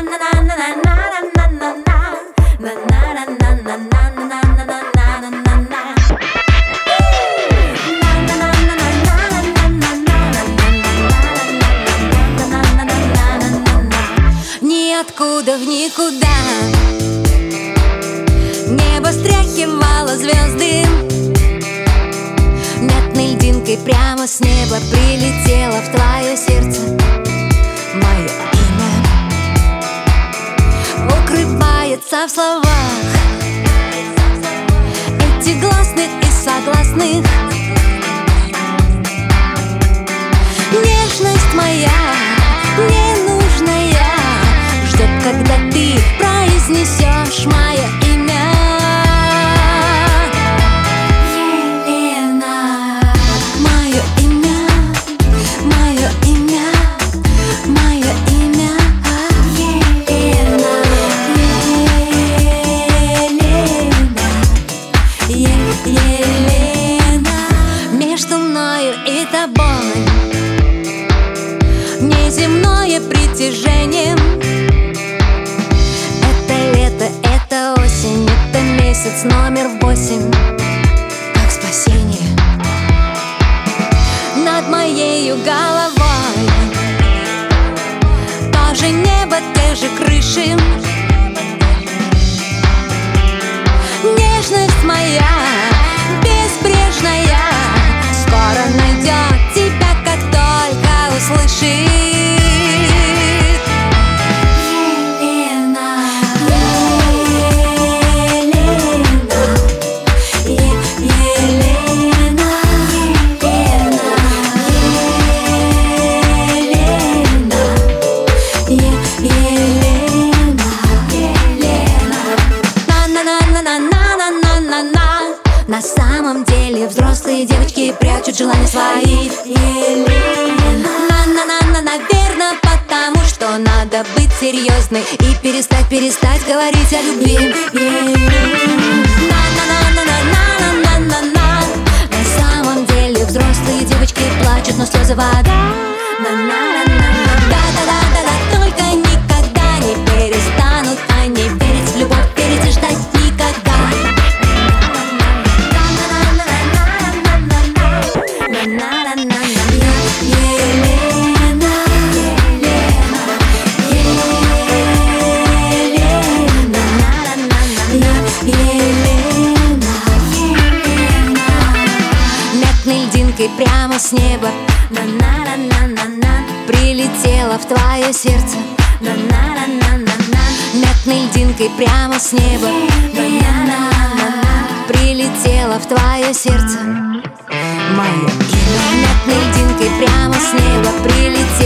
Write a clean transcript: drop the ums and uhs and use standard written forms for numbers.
Ниоткуда в никуда небо стряхивало звезды. Мятной льдинкой прямо с неба прилетело в твое сердце мое имя. Укрывается в словах этих гласных и согласных. Нежность моя ненужная ждет, когда ты произнесешь мое имя. Елена. Мое имя, мое имя, мое имя. Елена. Елена. Между мною и тобой неземное притяжение. Это лето, это осень, это месяц номер 8, как спасение. Над моею головой тоже небо, те же крыши. Нежность моя безбрежная скоро найдет тебя, как только услышит. На самом деле взрослые девочки прячут желания свои. Наверное, потому что надо быть серьезной и перестать говорить о любви. На самом деле взрослые девочки плачут, но слезы вода. Да-да-да-да-да, только никогда не перестанут они верить в любовь, верить и ждать никогда. Мятной льдинкой прямо с неба прилетела в твое сердце. Мятной льдинкой прямо с неба прилетела в твое сердце мое имя. Мятной льдинкой прямо с неба прилетела